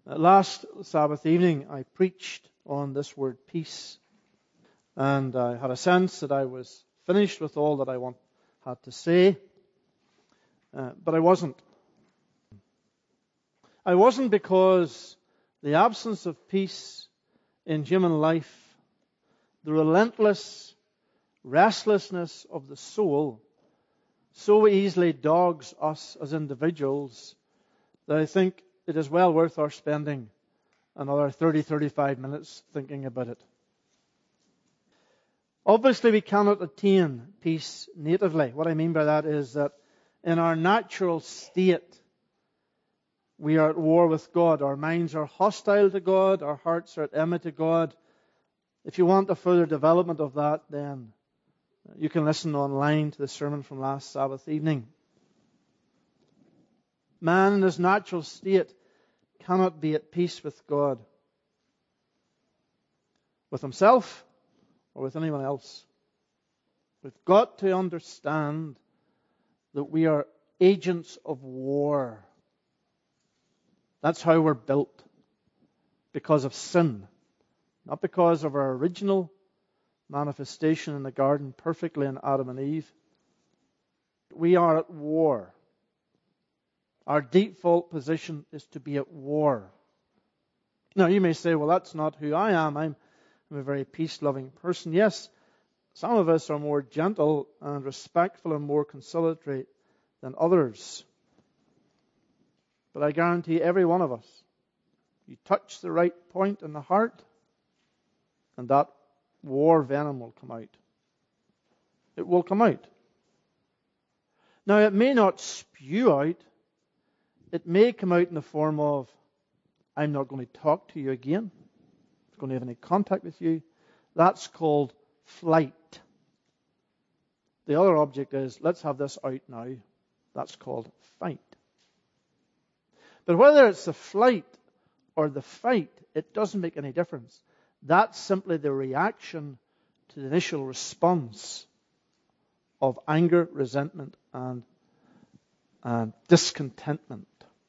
Last Sabbath evening, I preached on this word peace, and I had a sense that I was finished with all that I had to say, but I wasn't. I wasn't because the absence of peace in human life, the relentless restlessness of the soul, so easily dogs us as individuals that I think it is well worth our spending another 35 minutes thinking about it. Obviously, we cannot attain peace natively. What I mean by that is that in our natural state, we are at war with God. Our minds are hostile to God. Our hearts are at enmity to God. If you want a further development of that, then you can listen online to the sermon from last Sabbath evening. Man in his natural state cannot be at peace with God, with himself, or with anyone else. We've got to understand that we are agents of war. That's how we're built, because of sin, not because of our original manifestation in the garden perfectly in Adam and Eve. We are at war. Our default position is to be at war. Now, you may say, well, that's not who I am. I'm a very peace-loving person. Yes, some of us are more gentle and respectful and more conciliatory than others. But I guarantee every one of us, you touch the right point in the heart, and that war venom will come out. It will come out. Now, it may not spew out. It may come out in the form of, I'm not going to talk to you again. I'm not going to have any contact with you. That's called flight. The other object is, let's have this out now. That's called fight. But whether it's the flight or the fight, it doesn't make any difference. That's simply the reaction to the initial response of anger, resentment, and discontentment.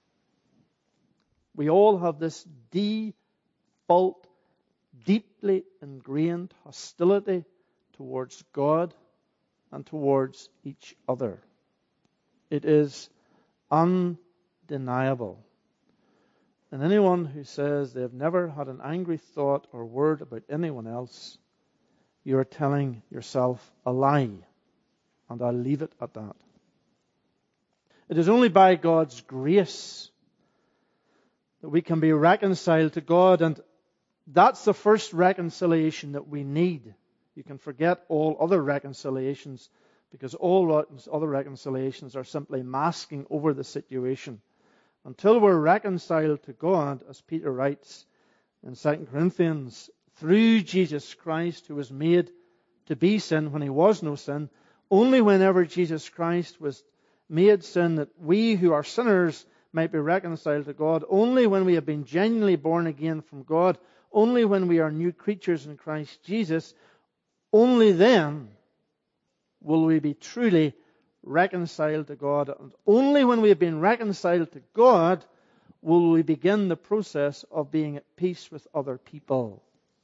We all have this default, deeply ingrained hostility towards God and towards each other. It is undeniable. And anyone who says they have never had an angry thought or word about anyone else, you are telling yourself a lie. And I'll leave it at that. It is only by God's grace that we can be reconciled to God, and that's the first reconciliation that we need. You can forget all other reconciliations, because all other reconciliations are simply masking over the situation. Until we're reconciled to God, as Peter writes in 2 Corinthians, through Jesus Christ, who was made to be sin when he was no sin, only whenever Jesus Christ was made sin that we who are sinners might be reconciled to God, only when we have been genuinely born again from God, only when we are new creatures in Christ Jesus, only then will we be truly reconciled to God. And only when we have been reconciled to God will we begin the process of being at peace with other people.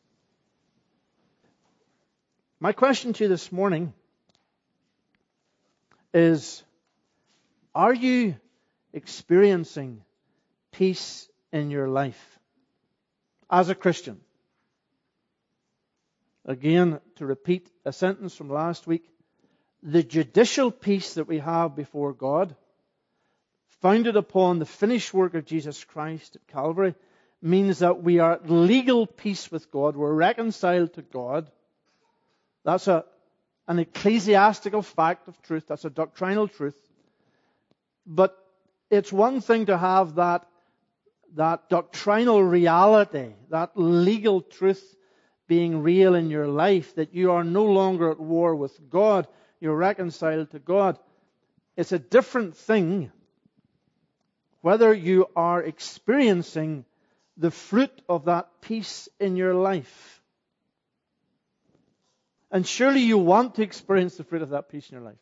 My question to you this morning is, are you experiencing peace in your life as a Christian? Again, to repeat a sentence from last week, the judicial peace that we have before God, founded upon the finished work of Jesus Christ at Calvary, means that we are at legal peace with God. We're reconciled to God. That's an ecclesiastical fact of truth. That's a doctrinal truth. But it's one thing to have that doctrinal reality, that legal truth being real in your life, that you are no longer at war with God, you're reconciled to God. It's a different thing whether you are experiencing the fruit of that peace in your life. And surely you want to experience the fruit of that peace in your life.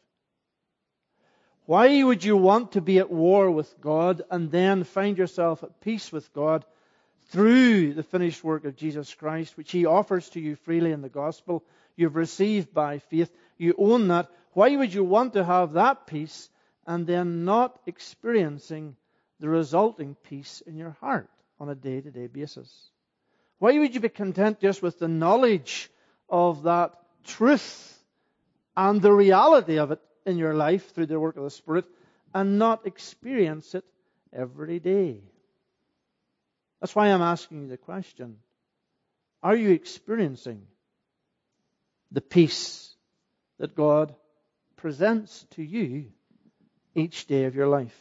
Why would you want to be at war with God and then find yourself at peace with God through the finished work of Jesus Christ, which He offers to you freely in the gospel. You've received by faith. You own that. Why would you want to have that peace and then not experiencing the resulting peace in your heart on a day-to-day basis? Why would you be content just with the knowledge of that truth and the reality of it in your life through the work of the Spirit and not experience it every day? That's why I'm asking you the question. Are you experiencing the peace that God presents to you each day of your life?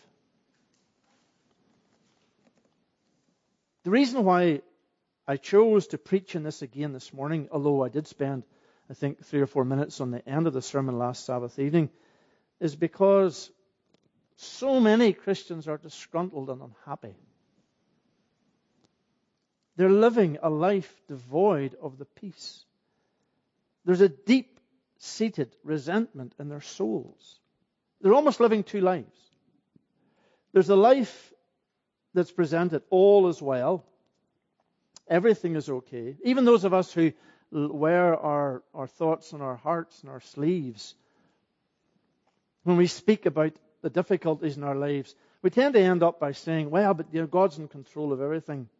The reason why I chose to preach on this again this morning, although I did spend, I think, 3 or 4 minutes on the end of the sermon last Sabbath evening, is because so many Christians are disgruntled and unhappy. They're living a life devoid of the peace. There's a deep-seated resentment in their souls. They're almost living two lives. There's a life that's presented all is well. Everything is okay. Even those of us who wear our thoughts on our hearts and our sleeves, when we speak about the difficulties in our lives, we tend to end up by saying, well, but God's in control of everything.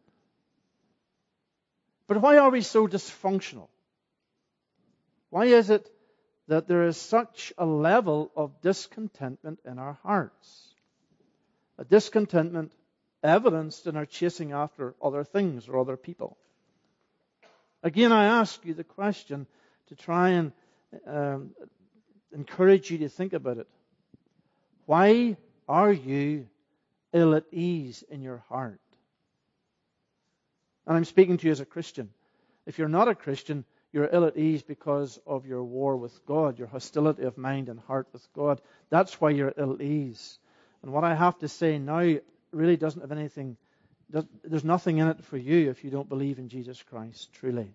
But why are we so dysfunctional? Why is it that there is such a level of discontentment in our hearts? A discontentment evidenced in our chasing after other things or other people. Again, I ask you the question to try and encourage you to think about it. Why are you ill at ease in your heart? And I'm speaking to you as a Christian. If you're not a Christian, you're ill at ease because of your war with God, your hostility of mind and heart with God. That's why you're ill at ease. And what I have to say now really doesn't have anything, there's nothing in it for you if you don't believe in Jesus Christ, truly.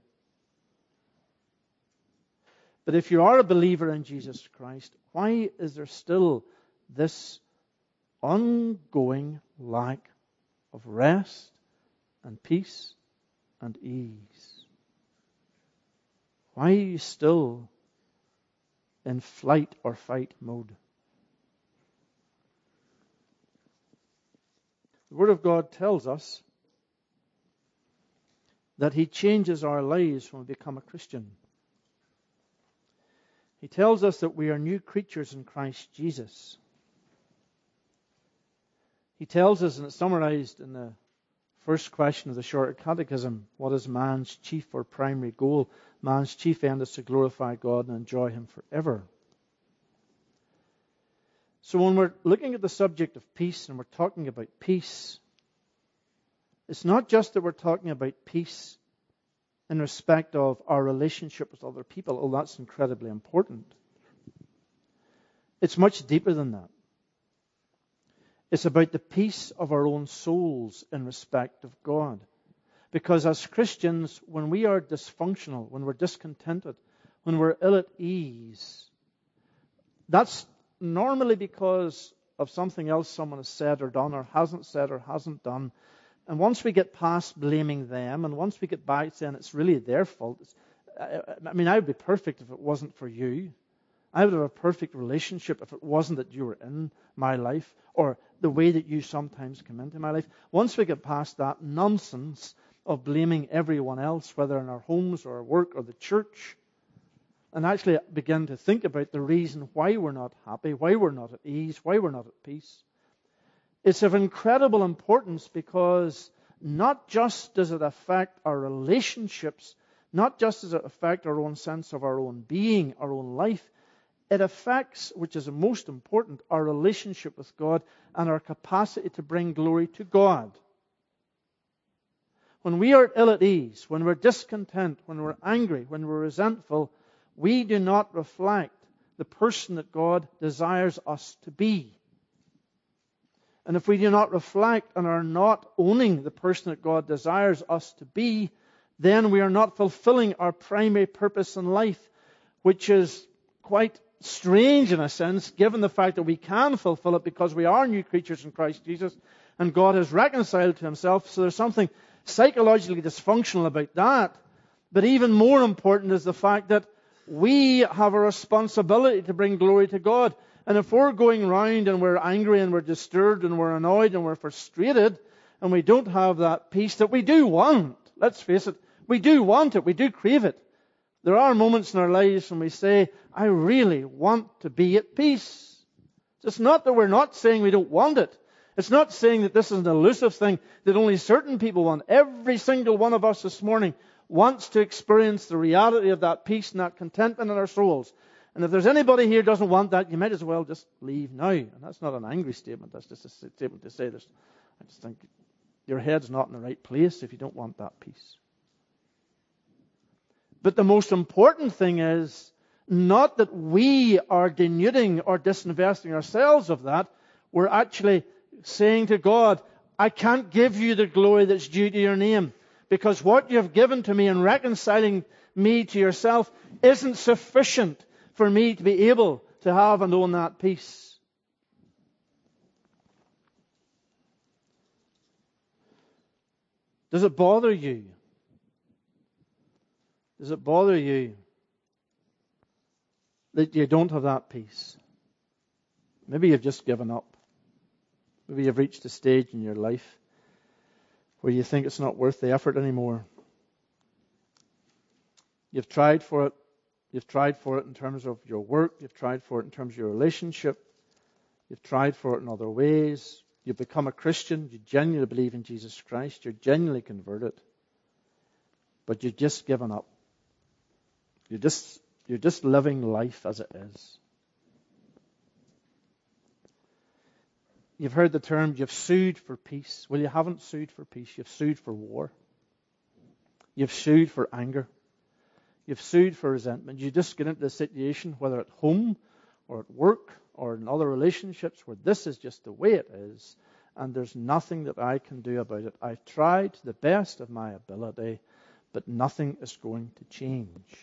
But if you are a believer in Jesus Christ, why is there still this ongoing lack of rest and peace and ease? Why are you still in flight or fight mode? The Word of God tells us that He changes our lives when we become a Christian. He tells us that we are new creatures in Christ Jesus. He tells us, and it's summarized in the first question of the Shorter Catechism, what is man's chief or primary goal? Man's chief end is to glorify God and enjoy Him forever. So when we're looking at the subject of peace and we're talking about peace, it's not just that we're talking about peace in respect of our relationship with other people. Oh, that's incredibly important. It's much deeper than that. It's about the peace of our own souls in respect of God. Because as Christians, when we are dysfunctional, when we're discontented, when we're ill at ease, that's normally because of something else someone has said or done or hasn't done. And once we get past blaming them, and once we get back saying it's really their fault, I would be perfect if it wasn't for you. I would have a perfect relationship if it wasn't that you were in my life or the way that you sometimes come into my life. Once we get past that nonsense of blaming everyone else, whether in our homes or our work or the church, and actually begin to think about the reason why we're not happy, why we're not at ease, why we're not at peace, it's of incredible importance, because not just does it affect our relationships, not just does it affect our own sense of our own being, our own life, it affects, which is the most important, our relationship with God and our capacity to bring glory to God. When we are ill at ease, when we're discontent, when we're angry, when we're resentful, we do not reflect the person that God desires us to be. And if we do not reflect and are not owning the person that God desires us to be, then we are not fulfilling our primary purpose in life, which is quite strange in a sense, given the fact that we can fulfill it because we are new creatures in Christ Jesus and God has reconciled to Himself. So there's something psychologically dysfunctional about that. But even more important is the fact that we have a responsibility to bring glory to God. And if we're going round and we're angry and we're disturbed and we're annoyed and we're frustrated and we don't have that peace that we do want, let's face it, we do want it, we do crave it. There are moments in our lives when we say, I really want to be at peace. It's not that we're not saying we don't want it. It's not saying that this is an elusive thing that only certain people want. Every single one of us this morning wants to experience the reality of that peace and that contentment in our souls. And if there's anybody here who doesn't want that, you might as well just leave now. And that's not an angry statement. That's just a statement to say this. I just think your head's not in the right place if you don't want that peace. But the most important thing is not that we are denuding or disinvesting ourselves of that. We're actually saying to God, I can't give you the glory that's due to your name, because what you have given to me in reconciling me to yourself isn't sufficient for me to be able to have and own that peace. Does it bother you? Does it bother you that you don't have that peace? Maybe you've just given up. Maybe you've reached a stage in your life where you think it's not worth the effort anymore. You've tried for it. You've tried for it in terms of your work. You've tried for it in terms of your relationship. You've tried for it in other ways. You've become a Christian. You genuinely believe in Jesus Christ. You're genuinely converted. But you've just given up. You're just living life as it is. You've heard the term, you've sued for peace. Well, you haven't sued for peace. You've sued for war. You've sued for anger. You've sued for resentment. You just get into a situation, whether at home or at work or in other relationships, where this is just the way it is, and there's nothing that I can do about it. I've tried to the best of my ability, but nothing is going to change.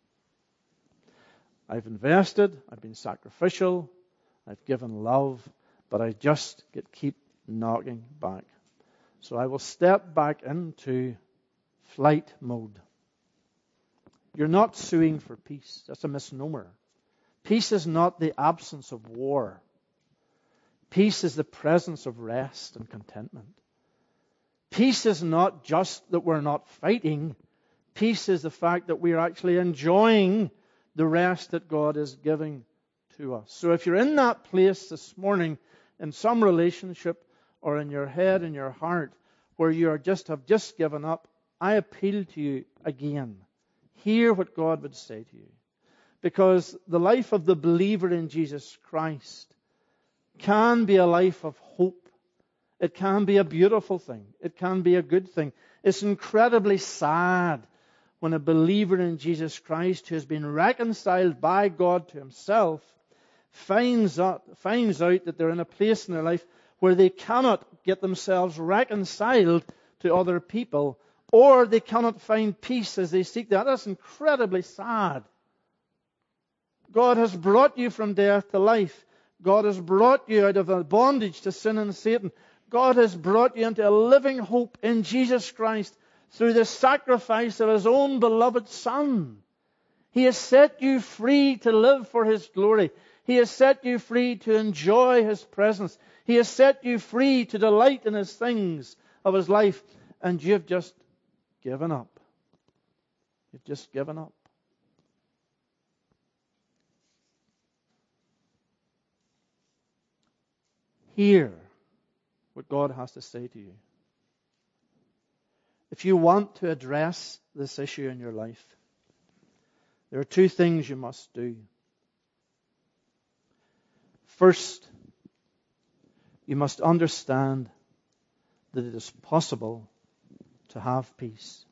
I've invested, I've been sacrificial, I've given love, but I just keep knocking back. So I will step back into flight mode. You're not suing for peace. That's a misnomer. Peace is not the absence of war. Peace is the presence of rest and contentment. Peace is not just that we're not fighting. Peace is the fact that we are actually enjoying the rest that God is giving to us. So if you're in that place this morning, in some relationship or in your head, in your heart, where you have just given up, I appeal to you again. Hear what God would say to you. Because the life of the believer in Jesus Christ can be a life of hope. It can be a beautiful thing. It can be a good thing. It's incredibly sad when a believer in Jesus Christ who has been reconciled by God to Himself finds out that they're in a place in their life where they cannot get themselves reconciled to other people, or they cannot find peace as they seek that. That's incredibly sad. God has brought you from death to life. God has brought you out of a bondage to sin and Satan. God has brought you into a living hope in Jesus Christ through the sacrifice of His own beloved Son. He has set you free to live for His glory. He has set you free to enjoy His presence. He has set you free to delight in His things of His life. And you've just given up. You've just given up. Hear what God has to say to you. If you want to address this issue in your life, there are two things you must do. First, you must understand that it is possible to have peace.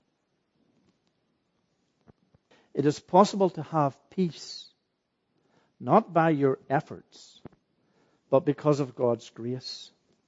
It is possible to have peace, not by your efforts, but because of God's grace.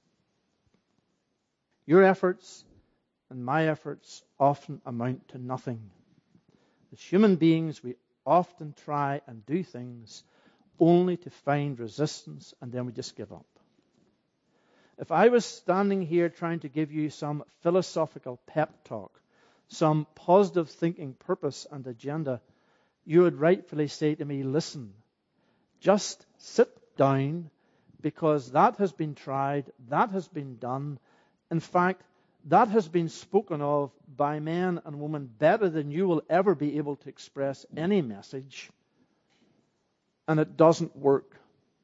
Your efforts and my efforts often amount to nothing. As human beings, we often try and do things only to find resistance, and then we just give up. If I was standing here trying to give you some philosophical pep talk, some positive thinking purpose and agenda, you would rightfully say to me, listen, just sit down, because that has been tried, that has been done. In fact, that has been spoken of by men and women better than you will ever be able to express any message. And it doesn't work.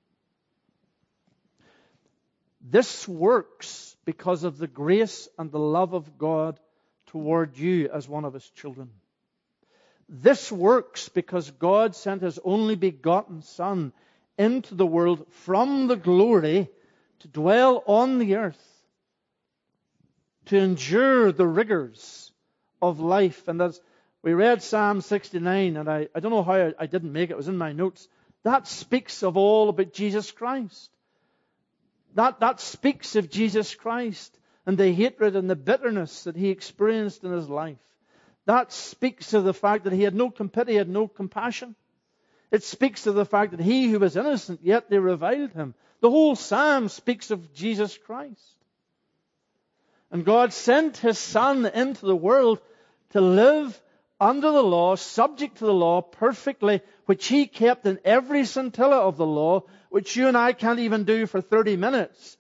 This works because of the grace and the love of God toward you as one of His children. This works because God sent His only begotten Son into the world from the glory to dwell on the earth, to endure the rigors of life. And as we read Psalm 69, and I don't know how I didn't make it, it was in my notes. That speaks of all about Jesus Christ. That speaks of Jesus Christ and the hatred and the bitterness that He experienced in His life. That speaks of the fact that He had no pity, He had no compassion. It speaks of the fact that He who was innocent, yet they reviled Him. The whole psalm speaks of Jesus Christ. And God sent His Son into the world to live under the law, subject to the law perfectly, which He kept in every scintilla of the law, which you and I can't even do for 30 minutes.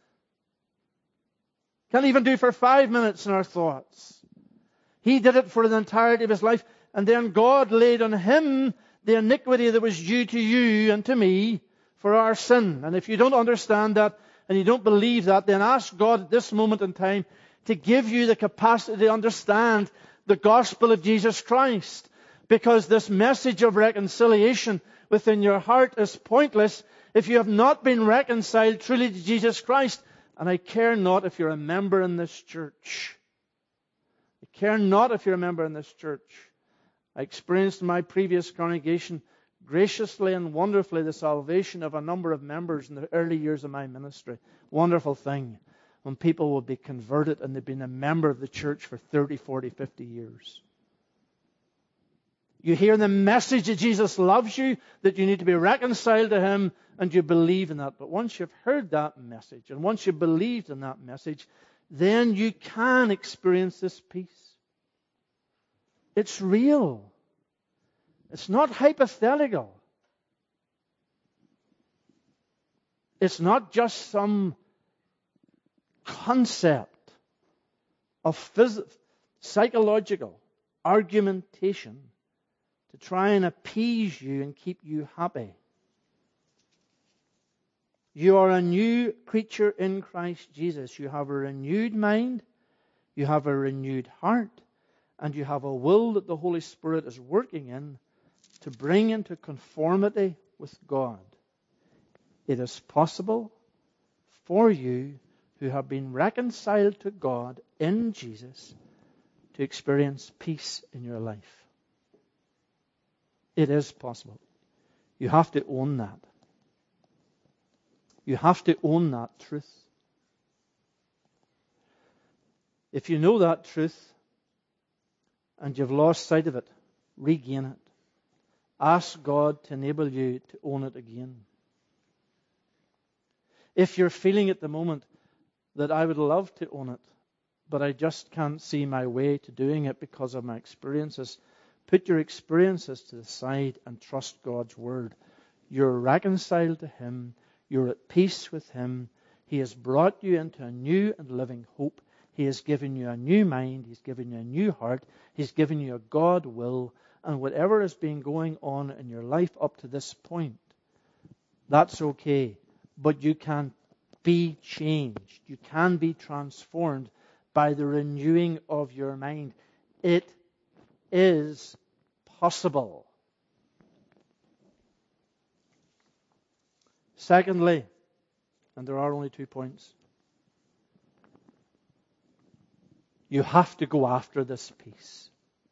Can't even do for 5 minutes in our thoughts. He did it for the entirety of His life. And then God laid on Him the iniquity that was due to you and to me for our sin. And if you don't understand that and you don't believe that, then ask God at this moment in time to give you the capacity to understand the gospel of Jesus Christ. Because this message of reconciliation within your heart is pointless if you have not been reconciled truly to Jesus Christ. And I care not if you're a member in this church. I care not if you're a member in this church. I experienced in my previous congregation graciously and wonderfully the salvation of a number of members in the early years of my ministry. Wonderful thing when people will be converted and they've been a member of the church for 30, 40, 50 years. You hear the message that Jesus loves you, that you need to be reconciled to Him, and you believe in that. But once you've heard that message, and once you've believed in that message, then you can experience this peace. It's real. It's not hypothetical. It's not just some concept of psychological argumentation to try and appease you and keep you happy. You are a new creature in Christ Jesus. You have a renewed mind, you have a renewed heart, and you have a will that the Holy Spirit is working in to bring into conformity with God. It is possible for you who have been reconciled to God in Jesus to experience peace in your life. It is possible. You have to own that. You have to own that truth. If you know that truth and you've lost sight of it, regain it. Ask God to enable you to own it again. If you're feeling at the moment that I would love to own it, but I just can't see my way to doing it because of my experiences, put your experiences to the side and trust God's Word. You're reconciled to Him. You're at peace with Him. He has brought you into a new and living hope. He has given you a new mind. He's given you a new heart. He's given you a God will. And whatever has been going on in your life up to this point, that's okay. But you can be changed. You can be transformed by the renewing of your mind. It is possible. Secondly, and there are only 2 points, you have to go after this peace.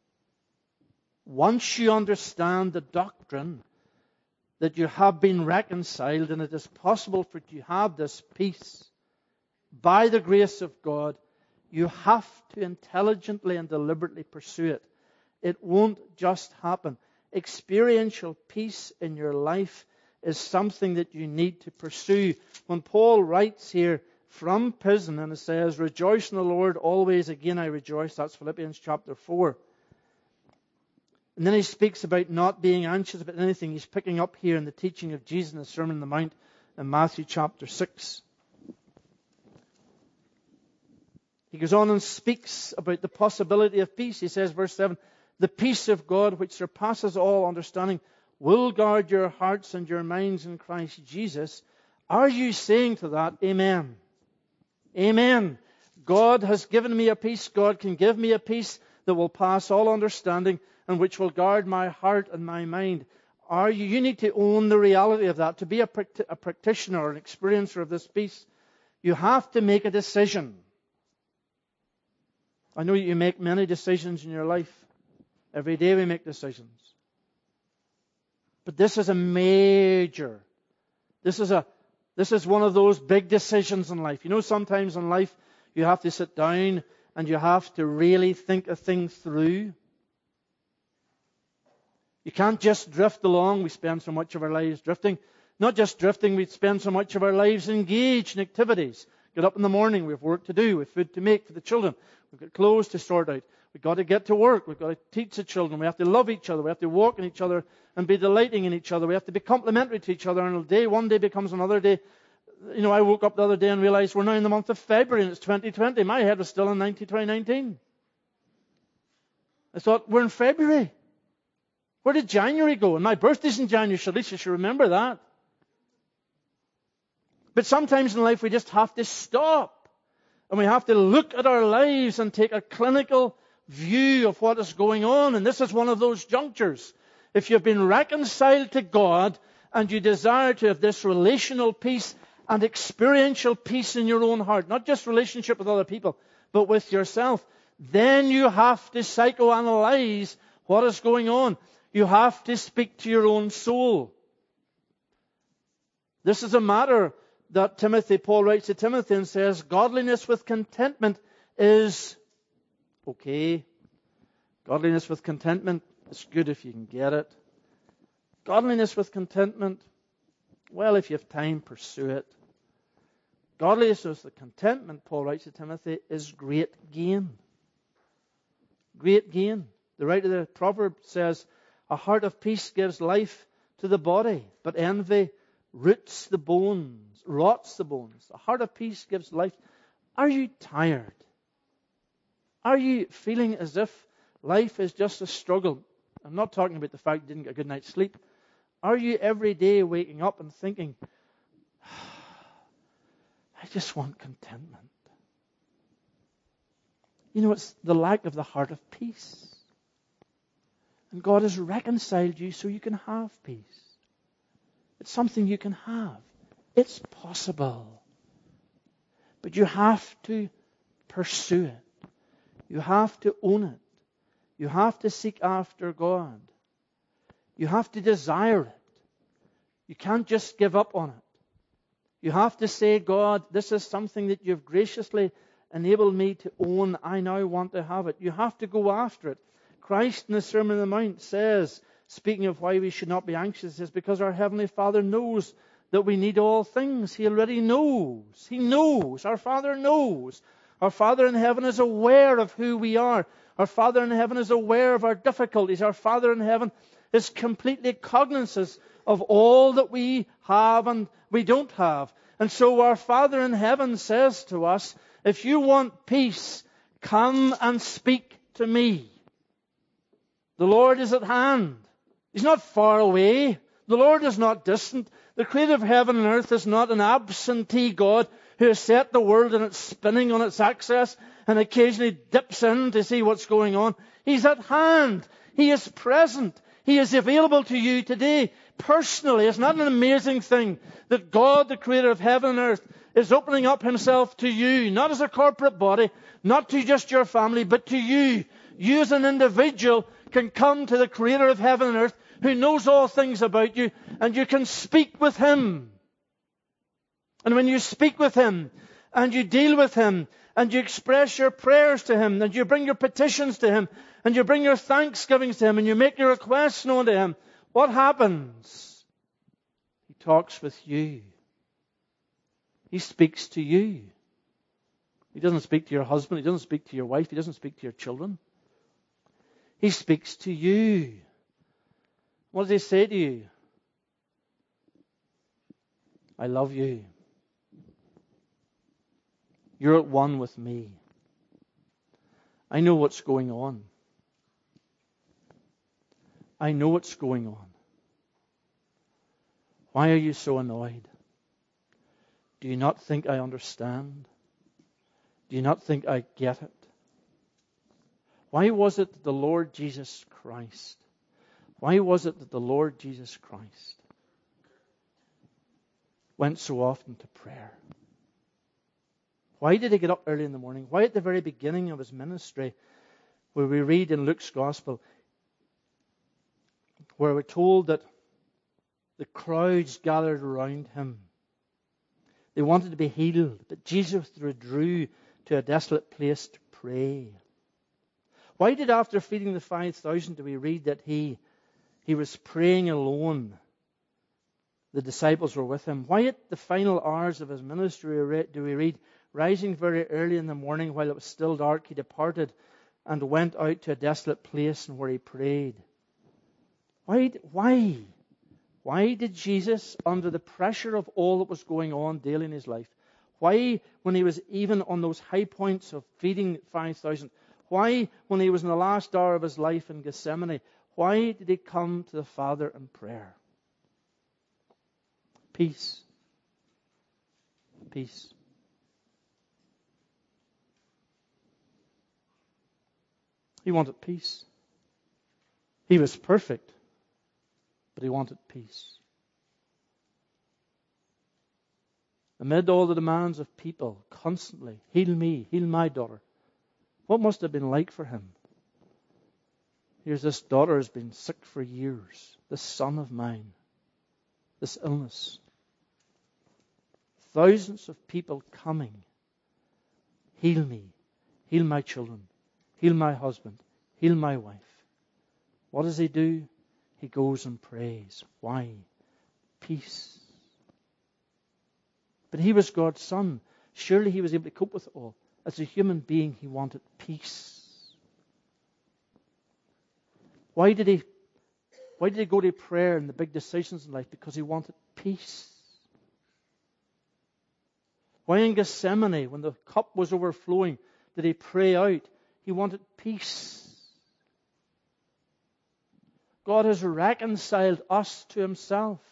Once you understand the doctrine that you have been reconciled and it is possible for you to have this peace by the grace of God, you have to intelligently and deliberately pursue it. It won't just happen. Experiential peace in your life is something that you need to pursue. When Paul writes here, from prison, and it says, rejoice in the Lord always. Again I rejoice. That's Philippians chapter 4. And then he speaks about not being anxious about anything. He's picking up here in the teaching of Jesus in the Sermon on the Mount in Matthew chapter 6. He goes on and speaks about the possibility of peace. He says, verse 7, the peace of God which surpasses all understanding will guard your hearts and your minds in Christ Jesus. Are you saying to that, amen? Amen. God has given me a peace. God can give me a peace that will pass all understanding and which will guard my heart and my mind. Are you? You need to own the reality of that. To be a practitioner or an experiencer of this peace, you have to make a decision. I know you make many decisions in your life. Every day we make decisions. But this is a major. This is one of those big decisions in life. You know, sometimes in life you have to sit down and you have to really think a thing through. You can't just drift along. We spend so much of our lives drifting. Not just drifting, we spend so much of our lives engaged in activities. Get up in the morning, we have work to do, we have food to make for the children, we've got clothes to sort out, we've got to get to work, we've got to teach the children, we have to love each other, we have to walk in each other and be delighting in each other, we have to be complimentary to each other, and one day becomes another day. You know, I woke up the other day and realized we're now in the month of February and it's 2020. My head was still in 2019. I thought, we're in February. Where did January go? And my birthday's in January, so at least you should remember that. But sometimes in life we just have to stop. And we have to look at our lives and take a clinical view of what is going on. And this is one of those junctures. If you've been reconciled to God and you desire to have this relational peace and experiential peace in your own heart, not just relationship with other people, but with yourself, then you have to psychoanalyze what is going on. You have to speak to your own soul. This is a matter that Paul writes to Timothy and says, godliness with contentment is okay. Godliness with contentment is good if you can get it. Godliness with contentment, well, if you have time, pursue it. Godliness with contentment, Paul writes to Timothy, is great gain. Great gain. The writer of the proverb says, a heart of peace gives life to the body, but envy rots the bones. A heart of peace gives life. Are you tired? Are you feeling as if life is just a struggle? I'm not talking about the fact you didn't get a good night's sleep. Are you every day waking up and thinking, I just want contentment? You know, it's the lack of the heart of peace. And God has reconciled you so you can have peace. It's something you can have. It's possible. But you have to pursue it. You have to own it. You have to seek after God. You have to desire it. You can't just give up on it. You have to say, God, this is something that you've graciously enabled me to own. I now want to have it. You have to go after it. Christ in the Sermon on the Mount says, speaking of why we should not be anxious, says, because our Heavenly Father knows that we need all things. He already knows. He knows. Our Father knows. Our Father in heaven is aware of who we are. Our Father in heaven is aware of our difficulties. Our Father in heaven is completely cognizant of all that we have and we don't have. And so our Father in heaven says to us, if you want peace, come and speak to me. The Lord is at hand. He's not far away. The Lord is not distant. The creator of heaven and earth is not an absentee God who has set the world and it's spinning on its axis and occasionally dips in to see what's going on. He's at hand. He is present. He is available to you today personally. It's not an amazing thing that God, the creator of heaven and earth, is opening up himself to you, not as a corporate body, not to just your family, but to you. You as an individual can come to the creator of heaven and earth who knows all things about you, and you can speak with him. And when you speak with him, and you deal with him, and you express your prayers to him, and you bring your petitions to him, and you bring your thanksgivings to him, and you make your requests known to him, what happens? He talks with you. He speaks to you. He doesn't speak to your husband. He doesn't speak to your wife. He doesn't speak to your children. He speaks to you. What does he say to you? I love you. You're at one with me. I know what's going on. I know what's going on. Why are you so annoyed? Do you not think I understand? Do you not think I get it? Why was it that the Lord Jesus Christ, went so often to prayer? Why did he get up early in the morning? Why at the very beginning of his ministry, where we read in Luke's Gospel, where we're told that the crowds gathered around him. They wanted to be healed, but Jesus withdrew to a desolate place to pray. Why did after feeding the 5,000 do we read that he was praying alone? The disciples were with him. Why at the final hours of his ministry do we read, rising very early in the morning while it was still dark, he departed and went out to a desolate place and where he prayed? Why did Jesus, under the pressure of all that was going on daily in his life, why, when he was even on those high points of feeding 5,000, why, when he was in the last hour of his life in Gethsemane, why did he come to the Father in prayer? Peace. Peace. He wanted peace. He was perfect, but he wanted peace. Amid all the demands of people, constantly, heal me, heal my daughter. What must it have been like for him? Here's this daughter has been sick for years, this son of mine, this illness. Thousands of people coming. Heal me, heal my children, heal my husband, heal my wife. What does he do? He goes and prays. Why? Peace. But he was God's son. Surely he was able to cope with it all. As a human being, he wanted peace. Why did he go to prayer in the big decisions in life? Because he wanted peace. Why in Gethsemane, when the cup was overflowing, did he pray out? He wanted peace. God has reconciled us to himself.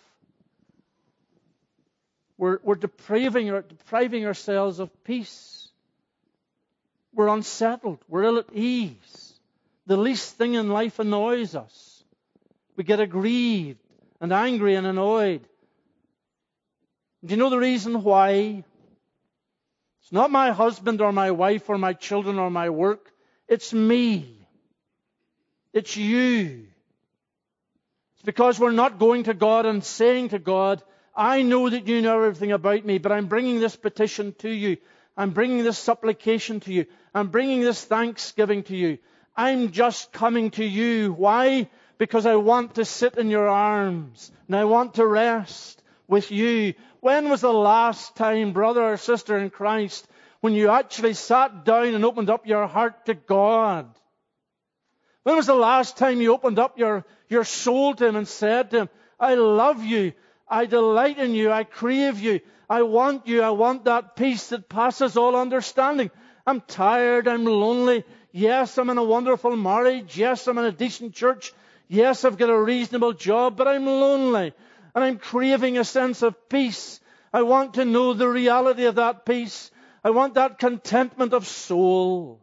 We're depriving ourselves of peace. We're unsettled. We're ill at ease. The least thing in life annoys us. We get aggrieved and angry and annoyed. Do you know the reason why? It's not my husband or my wife or my children or my work. It's me. It's you. It's because we're not going to God and saying to God, I know that you know everything about me, but I'm bringing this petition to you. I'm bringing this supplication to you. I'm bringing this thanksgiving to you. I'm just coming to you. Why? Because I want to sit in your arms and I want to rest with you. When was the last time, brother or sister in Christ, when you actually sat down and opened up your heart to God? When was the last time you opened up your soul to him and said to him, I love you, I delight in you, I crave you, I want you, I want that peace that passes all understanding. I'm tired, I'm lonely. Yes, I'm in a wonderful marriage. Yes, I'm in a decent church. Yes, I've got a reasonable job, but I'm lonely. And I'm craving a sense of peace. I want to know the reality of that peace. I want that contentment of soul.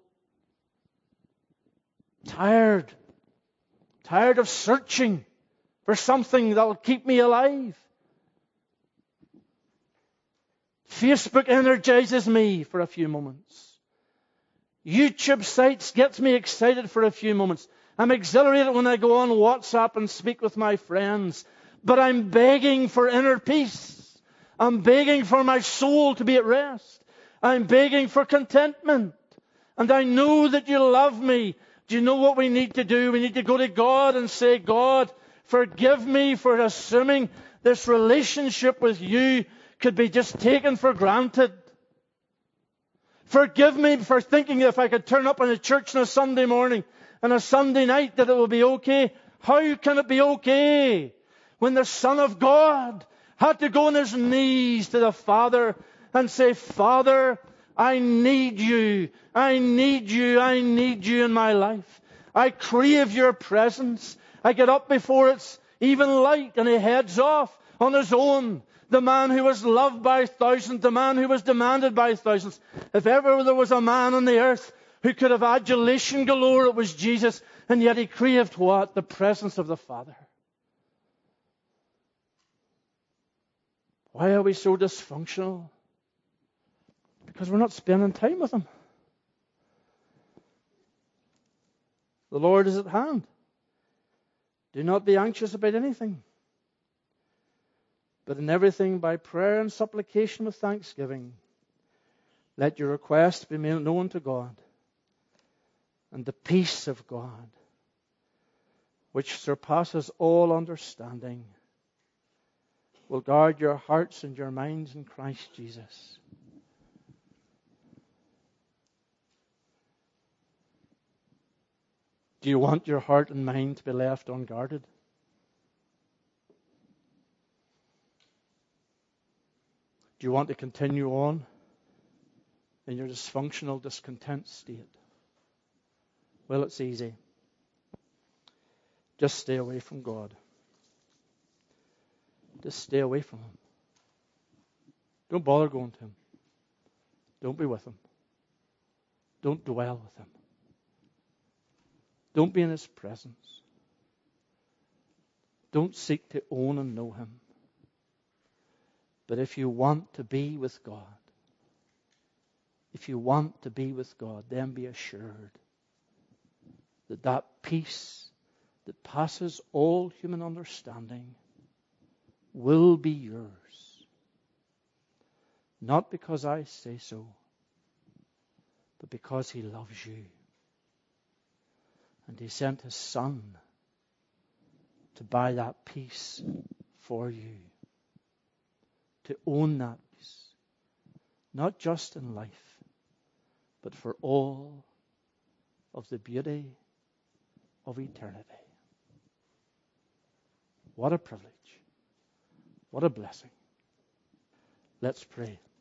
Tired of searching for something that will keep me alive. Facebook energizes me for a few moments. YouTube sites gets me excited for a few moments. I'm exhilarated when I go on WhatsApp and speak with my friends. But I'm begging for inner peace. I'm begging for my soul to be at rest. I'm begging for contentment. And I know that you love me. Do you know what we need to do? We need to go to God and say, God, forgive me for assuming this relationship with you could be just taken for granted. Forgive me for thinking if I could turn up in a church on a Sunday morning and a Sunday night that it will be okay. How can it be okay when the Son of God had to go on his knees to the Father and say, Father, I need you. I need you. I need you in my life. I crave your presence. I get up before it's even light and he heads off on his own. The man who was loved by thousands, the man who was demanded by thousands. If ever there was a man on the earth who could have adulation galore, it was Jesus. And yet he craved what? The presence of the Father. Why are we so dysfunctional? Because we're not spending time with him. The Lord is at hand. Do not be anxious about anything, but in everything by prayer and supplication with thanksgiving, let your requests be made known to God. And the peace of God, which surpasses all understanding, will guard your hearts and your minds in Christ Jesus. Do you want your heart and mind to be left unguarded? Do you want to continue on in your dysfunctional, discontent state? Well, it's easy. Just stay away from God. Just stay away from him. Don't bother going to him. Don't be with him. Don't dwell with him. Don't be in his presence. Don't seek to own and know him. But if you want to be with God, then be assured that that peace that passes all human understanding will be yours. Not because I say so, but because he loves you. And he sent his Son to buy that peace for you. To own that peace. Not just in life, but for all of the beauty of eternity. What a privilege. What a blessing. Let's pray.